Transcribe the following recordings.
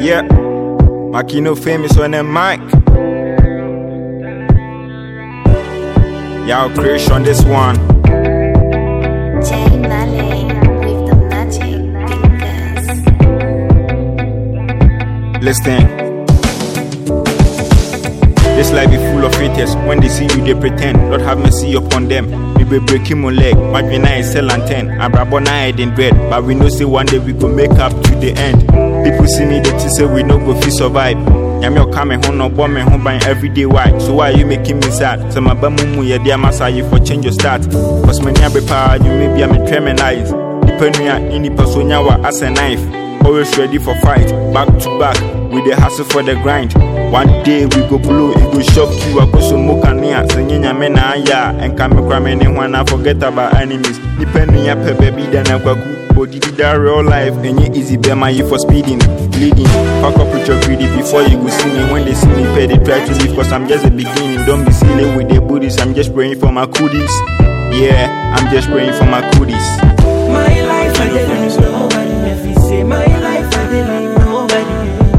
Yeah, Makino famous on the mic. Y'all creation this one. Jay Malay with the magic fingers. Listen. This life is full of haters. When they see you, they pretend. Lord have mercy upon them. We be breaking my leg. Margina is sell and 10. Abrabona head in bread. But we know say one day we go make up to the end. People see me, they say we no go fit survive. Yami coming home, no bomb home by every day. Why? So why you making me sad? So my bamumu ya dear massa you for change your start. Cause when you be power, you may be a tremendous. Depending on any person you are as a knife. Always ready for fight. Back to back. With the hustle for the grind. One day we go blow, it go shock you. I go so mokania, singing ya mena ya, and come cramming and when I forget about enemies. Depending on your baby, then I go good. Body did that real life, and you easy bear my you for speeding, bleeding. Fuck up with your greedy before you go see me. When they see me pay, they try to leave, cause I'm just a beginning. Don't be silly with the booties, I'm just praying for my cooties. Yeah, I'm just praying for my cooties. My life, I didn't lose nobody. If you say my life, I didn't leave nobody.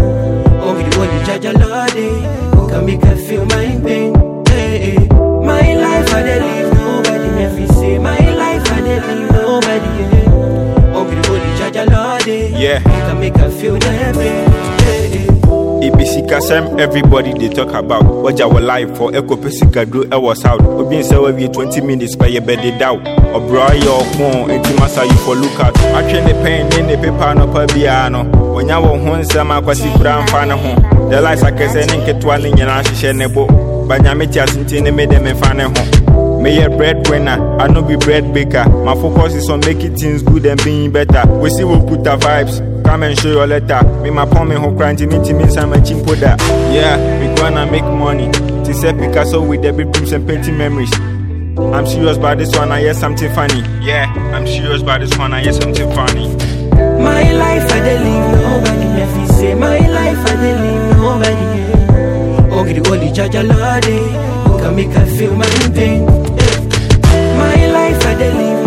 Judge a Lord, who can make her feel my pain. Hey, hey. My life, I didn't leave nobody. If you say my life, I didn't leave nobody. Oh, the judge a Lord, yeah, who can make her feel their pain. Hey, hey. ABC Kasem, everybody they talk about. What our life for Echo Pesica do I was out. We been so every 20 minutes by your bed doubt. Or bra your phone, and Timasa you for look out. I train the pain in the paper no per piano. When you want home, some aquasi brown fan home. The lights are kissing and get one in your ash nebo. But Yamitas in made them a fan home. May a breadwinner, I no be bread baker. My focus is on making things good and being better. We see we'll put our vibes. Come and show your letter. Me my palm and who crying to me some chimpo that. Yeah, we gonna make money. To say Picasso with the bedrooms and painting memories. I'm serious about this one, I hear something funny. Yeah, I'm serious about this one, I hear something funny. My life, I didn't leave nobody. If you say my life, I didn't leave nobody. Oh, the only judge a Lord, who can make her feel my pain. My life, I didn't leave